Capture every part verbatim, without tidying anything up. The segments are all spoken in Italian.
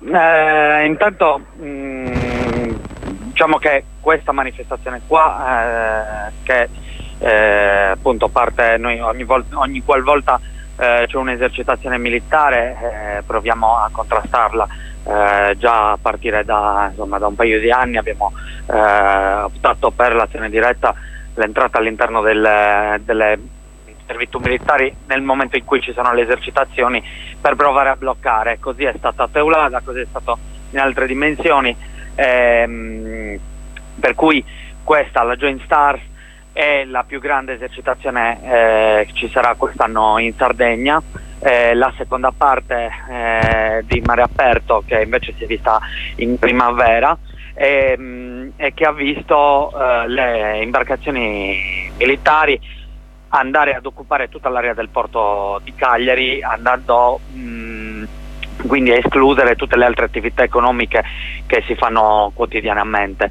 Eh, intanto mh, diciamo che questa manifestazione qua, eh, che eh, appunto parte, noi ogni, volta, ogni qualvolta eh, c'è un'esercitazione militare eh, proviamo a contrastarla. Eh, già a partire da, insomma, da un paio di anni abbiamo eh, optato per l'azione diretta, l'entrata all'interno del, delle servitù militari nel momento in cui ci sono le esercitazioni, per provare a bloccare. Così è stato a Teulada, così è stato in altre dimensioni, ehm, per cui questa, la Joint Stars, è la più grande esercitazione eh, che ci sarà quest'anno in Sardegna. Eh, la seconda parte eh, di Mare Aperto, che invece si è vista in primavera e, mh, e che ha visto eh, le imbarcazioni militari andare ad occupare tutta l'area del porto di Cagliari, andando mh, quindi a escludere tutte le altre attività economiche che si fanno quotidianamente.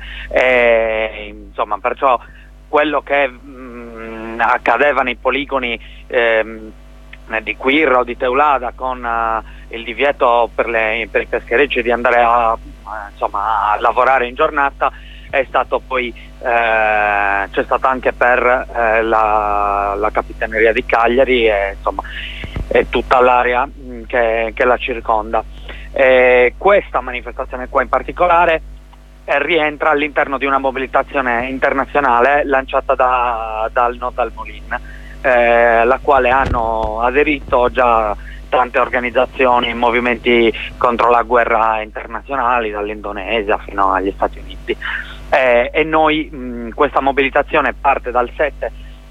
E, insomma, perciò quello che mh, accadeva nei poligoni ehm, di Quirra o di Teulada, con uh, il divieto per, le, per i pescherecci di andare a, uh, insomma, a lavorare in giornata, è stato poi eh, c'è stato anche per eh, la, la Capitaneria di Cagliari e, insomma, e tutta l'area mh, che, che la circonda. E questa manifestazione qua in particolare eh, rientra all'interno di una mobilitazione internazionale lanciata da, dal No Dal Molin, eh, alla quale hanno aderito già tante organizzazioni e movimenti contro la guerra internazionali, dall'Indonesia fino agli Stati Uniti. Eh, e noi mh, questa mobilitazione parte dal sette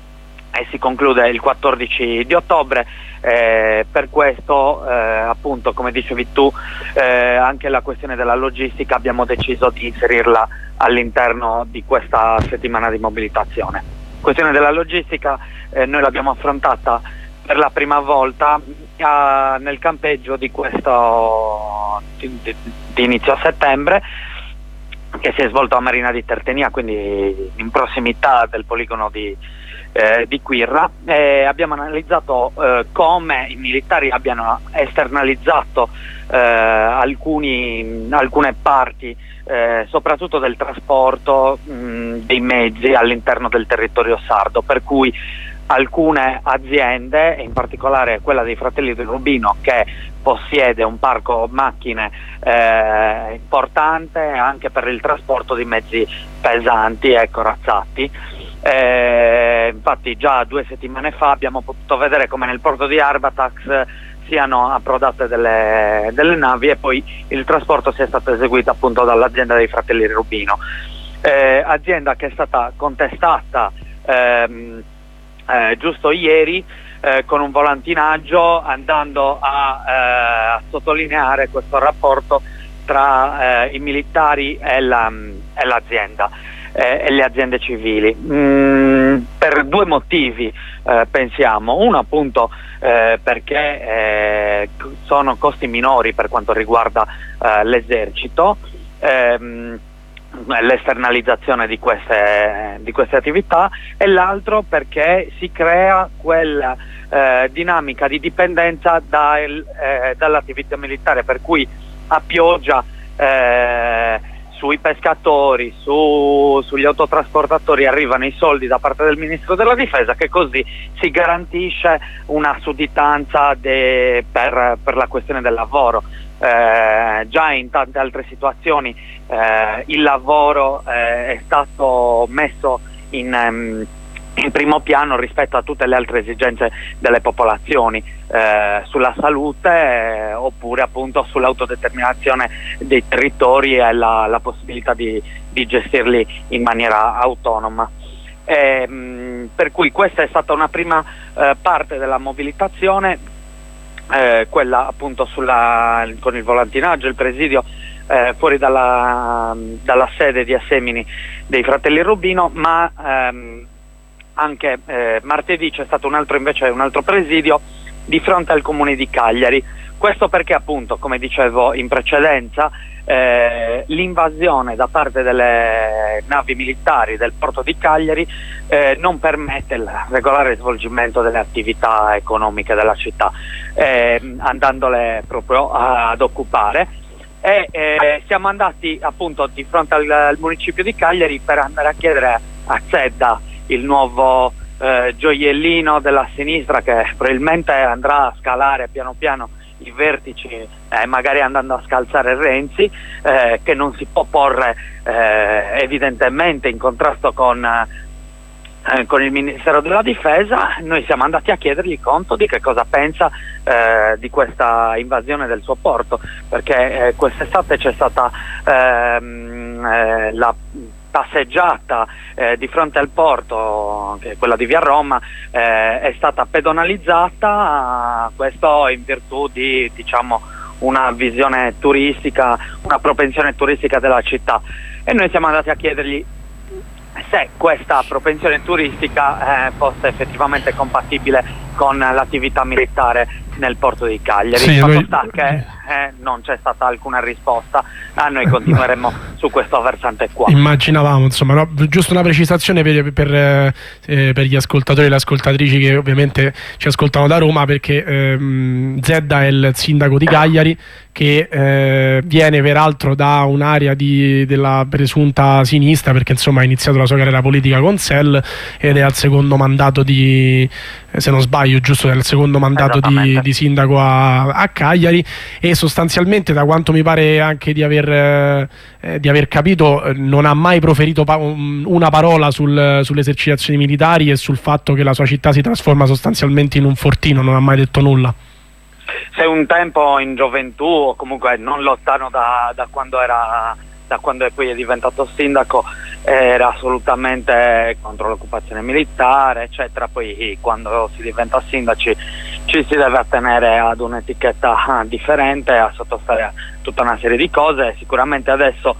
e si conclude il quattordici di ottobre. Eh, per questo, eh, appunto, come dicevi tu, eh, anche la questione della logistica abbiamo deciso di inserirla all'interno di questa settimana di mobilitazione. Questione della logistica, eh, noi l'abbiamo affrontata per la prima volta a, nel campeggio di questo di, di, di inizio settembre, che si è svolto a Marina di Tertenia, quindi in prossimità del poligono di, eh, di Quirra. E abbiamo analizzato eh, come i militari abbiano esternalizzato eh, alcuni, alcune parti, eh, soprattutto del trasporto mh, dei mezzi all'interno del territorio sardo, per cui alcune aziende, in particolare quella dei Fratelli del Rubino, che possiede un parco macchine eh, importante anche per il trasporto di mezzi pesanti e corazzati. Eh, infatti già due settimane fa abbiamo potuto vedere come nel porto di Arbatax siano approdate delle, delle navi e poi il trasporto sia stato eseguito appunto dall'azienda dei Fratelli Rubino, eh, azienda che è stata contestata ehm, eh, giusto ieri eh, con un volantinaggio, andando a, eh, a sottolineare questo rapporto tra eh, i militari e, la, e l'azienda eh, e le aziende civili, mm, per due motivi eh, pensiamo. Uno appunto eh, perché eh, sono costi minori per quanto riguarda eh, l'esercito, ehm, l'esternalizzazione di queste, di queste attività, e l'altro perché si crea quella eh, dinamica di dipendenza dal, eh, dall'attività militare, per cui a pioggia eh, sui pescatori, su, sugli autotrasportatori arrivano i soldi da parte del Ministro della Difesa, che così si garantisce una sudditanza de, per, per la questione del lavoro. Eh, già in tante altre situazioni eh, il lavoro eh, è stato messo in, um, in primo piano rispetto a tutte le altre esigenze delle popolazioni, eh, sulla salute eh, oppure appunto sull'autodeterminazione dei territori e la, la possibilità di, di gestirli in maniera autonoma. Eh, mh, per cui questa è stata una prima eh, parte della mobilitazione. Eh, quella appunto sulla, con il volantinaggio, il presidio eh, fuori dalla, dalla sede di Assemini dei Fratelli Rubino, ma ehm, anche eh, martedì c'è stato un altro, invece un altro presidio di fronte al comune di Cagliari. Questo perché appunto, come dicevo in precedenza, eh, l'invasione da parte delle navi militari del porto di Cagliari eh, non permette il regolare svolgimento delle attività economiche della città, eh, andandole proprio ad occupare, e eh, siamo andati appunto di fronte al, al municipio di Cagliari per andare a chiedere a Zedda, il nuovo eh, gioiellino della sinistra, che probabilmente andrà a scalare piano piano i vertici, eh, magari andando a scalzare Renzi, eh, che non si può porre eh, evidentemente in contrasto con, eh, con il Ministero della Difesa. Noi siamo andati a chiedergli conto di che cosa pensa eh, di questa invasione del suo porto, perché eh, quest'estate c'è stata ehm, eh, la passeggiata eh, di fronte al porto, che è quella di Via Roma, eh, è stata pedonalizzata, questo in virtù di, diciamo, una visione turistica, una propensione turistica della città, e noi siamo andati a chiedergli se questa propensione turistica eh, fosse effettivamente compatibile con l'attività militare nel porto di Cagliari. Sì, Fatto noi... sta che eh, non c'è stata alcuna risposta, a noi continueremo su questo versante qua. Immaginavamo, insomma, no? Giusto una precisazione per, per, eh, per gli ascoltatori e le ascoltatrici che ovviamente ci ascoltano da Roma, perché ehm, Zedda è il sindaco di Cagliari, che eh, viene peraltro da un'area di, della presunta sinistra, perché insomma ha iniziato la sua carriera politica con S E L ed è al secondo mandato di, se non sbaglio, giusto, è il secondo mandato di, di sindaco a, a Cagliari, e sostanzialmente, da quanto mi pare anche di aver, eh, di aver capito, non ha mai proferito pa una parola sul, sulle esercitazioni militari e sul fatto che la sua città si trasforma sostanzialmente in un fortino, non ha mai detto nulla. Se un tempo in gioventù, o comunque non lontano da, da quando era, da quando poi è diventato sindaco, era assolutamente contro l'occupazione militare, eccetera. Poi quando si diventa sindaci ci si deve attenere ad un'etichetta differente, a sottostare a tutta una serie di cose. Sicuramente adesso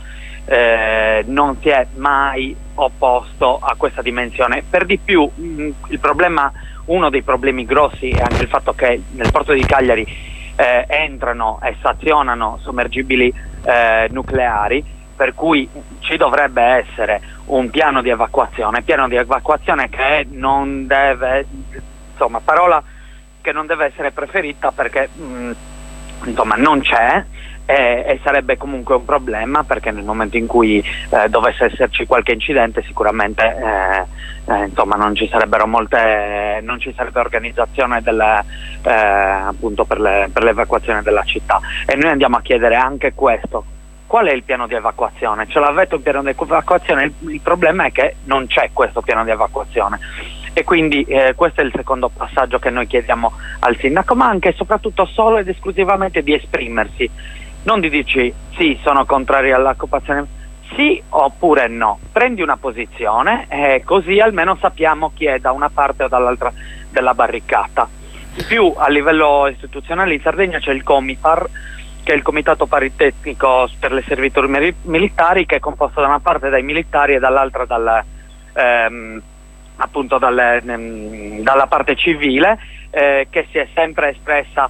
eh, non si è mai opposto a questa dimensione. Per di più, mh, il problema, uno dei problemi grossi è anche il fatto che nel porto di Cagliari eh, entrano e stazionano sommergibili eh, nucleari, per cui ci dovrebbe essere un piano di evacuazione, piano di evacuazione che non deve, insomma, parola che non deve essere preferita, perché mh, insomma non c'è, e, e sarebbe comunque un problema, perché nel momento in cui eh, dovesse esserci qualche incidente sicuramente eh, eh, insomma non ci sarebbero molte, non ci sarebbe organizzazione delle, eh, appunto per le, per l'evacuazione della città. E noi andiamo a chiedere anche questo: qual è il piano di evacuazione? Ce l'avete un piano di evacuazione? Il, il problema è che non c'è questo piano di evacuazione, e quindi eh, questo è il secondo passaggio che noi chiediamo al sindaco, ma anche e soprattutto solo ed esclusivamente di esprimersi, non di dirci sì, sono contrari all'occupazione, sì oppure no. Prendi una posizione e così almeno sappiamo chi è da una parte o dall'altra della barricata. In più, a livello istituzionale in Sardegna c'è il Comipar, che è il Comitato Paritetico per le Servitù Militari, che è composto da una parte dai militari e dall'altra dal, ehm, appunto dalle, ehm, dalla parte civile, eh, che si è sempre espressa,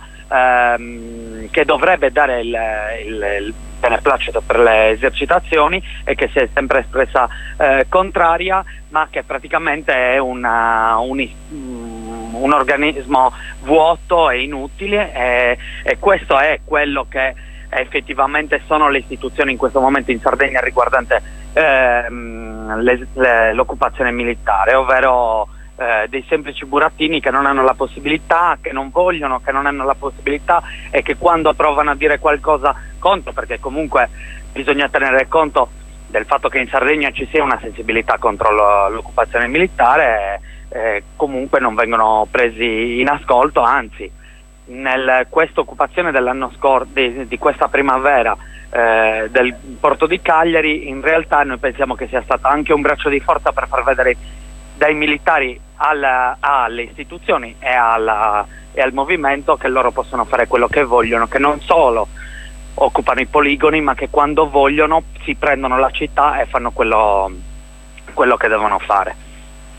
ehm, che dovrebbe dare il, il, il beneplacito per le esercitazioni, e che si è sempre espressa eh, contraria, ma che praticamente è una, un, un organismo vuoto e inutile, e, e questo è quello che effettivamente sono le istituzioni in questo momento in Sardegna riguardante ehm, l'occupazione militare, ovvero eh, dei semplici burattini che non hanno la possibilità, che non vogliono, che non hanno la possibilità, e che quando provano a dire qualcosa contro, perché comunque bisogna tenere conto del fatto che in Sardegna ci sia una sensibilità contro l'occupazione militare, eh, comunque non vengono presi in ascolto, anzi nel questa occupazione dell'anno scorso, di, di questa primavera eh, del porto di Cagliari, in realtà noi pensiamo che sia stata anche un braccio di forza per far vedere dai militari alla, alle istituzioni e, alla, e al movimento che loro possono fare quello che vogliono, che non solo occupano i poligoni, ma che quando vogliono si prendono la città e fanno quello, quello che devono fare.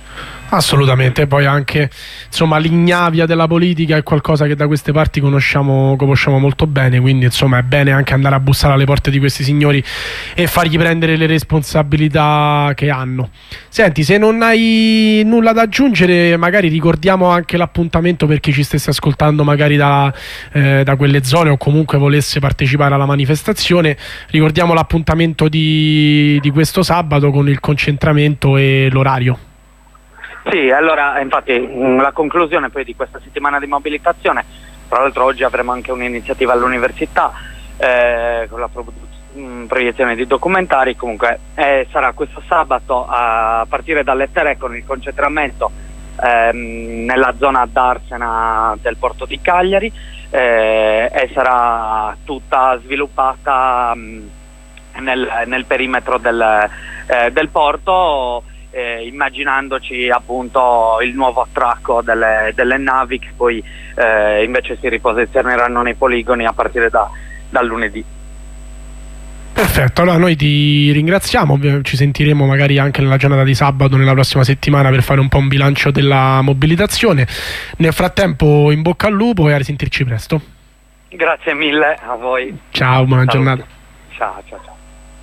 Assolutamente, poi anche insomma l'ignavia della politica è qualcosa che da queste parti conosciamo, conosciamo molto bene, quindi insomma è bene anche andare a bussare alle porte di questi signori e fargli prendere le responsabilità che hanno. Senti, se non hai nulla da aggiungere, magari ricordiamo anche l'appuntamento per chi ci stesse ascoltando magari da, eh, da quelle zone o comunque volesse partecipare alla manifestazione. Ricordiamo l'appuntamento di, di questo sabato con il concentramento e l'orario. Sì, allora infatti la conclusione poi di questa settimana di mobilitazione, tra l'altro oggi avremo anche un'iniziativa all'università eh, con la pro- mh, proiezione di documentari, comunque eh, sarà questo sabato a partire dalle tre con il concentramento ehm, nella zona d'Arsena del porto di Cagliari eh, e sarà tutta sviluppata mh, nel, nel perimetro del, eh, del porto. Eh, immaginandoci appunto il nuovo attracco delle, delle navi che poi eh, invece si riposizioneranno nei poligoni a partire da, da lunedì. Perfetto, allora noi ti ringraziamo, ci sentiremo magari anche nella giornata di sabato nella prossima settimana per fare un po' un bilancio della mobilitazione. Nel frattempo in bocca al lupo e a risentirci presto. Grazie mille a voi. Ciao, buona Saluti. giornata. Ciao, ciao, ciao.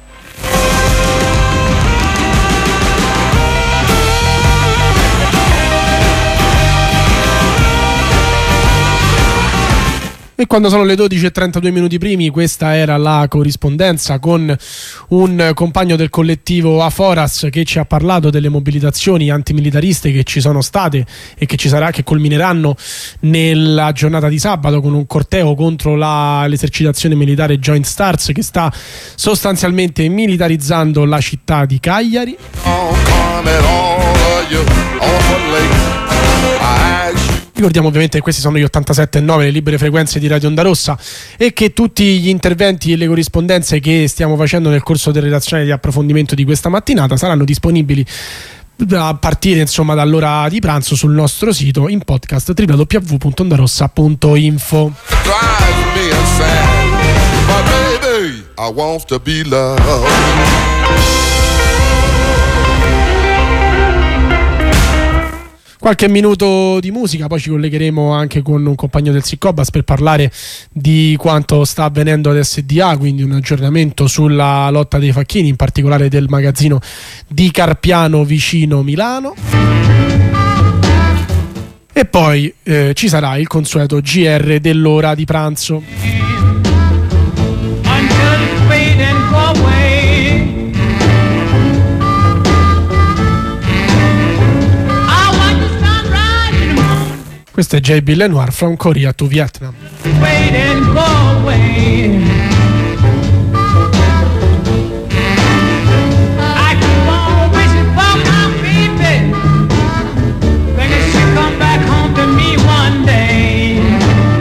E quando sono le dodici e trentadue minuti primi, questa era la corrispondenza con un compagno del collettivo Aforas che ci ha parlato delle mobilitazioni antimilitariste che ci sono state e che ci sarà, che culmineranno nella giornata di sabato con un corteo contro la, l'esercitazione militare Joint Stars che sta sostanzialmente militarizzando la città di Cagliari. Ricordiamo ovviamente che questi sono gli ottantasette virgola nove, le libere frequenze di Radio Onda Rossa, e che tutti gli interventi e le corrispondenze che stiamo facendo nel corso delle redazioni di approfondimento di questa mattinata saranno disponibili a partire insomma dall'ora di pranzo sul nostro sito in podcast w w w punto ondarossa punto info. Qualche minuto di musica, poi ci collegheremo anche con un compagno del Siccobas per parlare di quanto sta avvenendo ad S D A, quindi un aggiornamento sulla lotta dei facchini, in particolare del magazzino di Carpiano vicino Milano. E poi eh, ci sarà il consueto G R dell'ora di pranzo. Questo è J B Lenoir, From Korea to Vietnam.